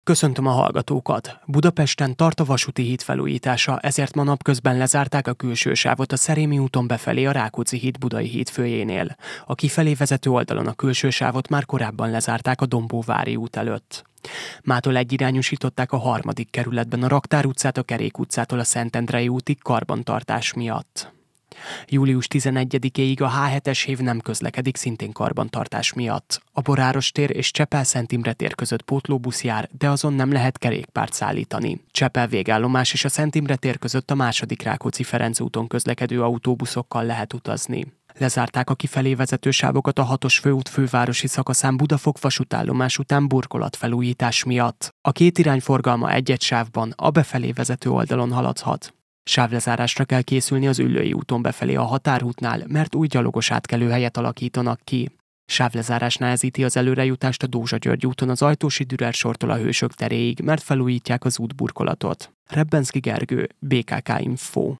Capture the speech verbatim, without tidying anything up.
Köszöntöm a hallgatókat! Budapesten tart a vasúti híd felújítása, ezért ma napközben lezárták a külső sávot a Szerémi úton befelé a Rákóczi híd Budai hídfőjénél. A kifelé vezető oldalon a külső sávot már korábban lezárták a Dombóvári út előtt. Mától egyirányosították a harmadik kerületben a Raktár utcát a Kerék utcától a Szentendrei útig karbantartás miatt. július tizenegyedikéig a há hetes hév nem közlekedik szintén karbantartás miatt. A Boráros tér és Csepel-Szent Imre tér között pótlóbusz jár, de azon nem lehet kerékpárt szállítani. Csepel végállomás és a Szent Imre tér között a második Rákóczi-Ferenc úton közlekedő autóbuszokkal lehet utazni. Lezárták a kifelé vezető sávokat a hatos főút fővárosi szakaszán Budafok vasútállomás után burkolatfelújítás miatt. A két irány forgalma egy-egy sávban a befelé vezető oldalon haladhat. Sávlezárásra kell készülni az Üllői úton befelé a Határútnál, mert új gyalogos átkelőhelyet alakítanak ki. Sávlezárás nehezíti az előrejutást a Dózsa-György úton az Ajtósi Dürer sortól a Hősök teréig, mert felújítják az útburkolatot. Rebbenszky Gergő, bé ká ká Info.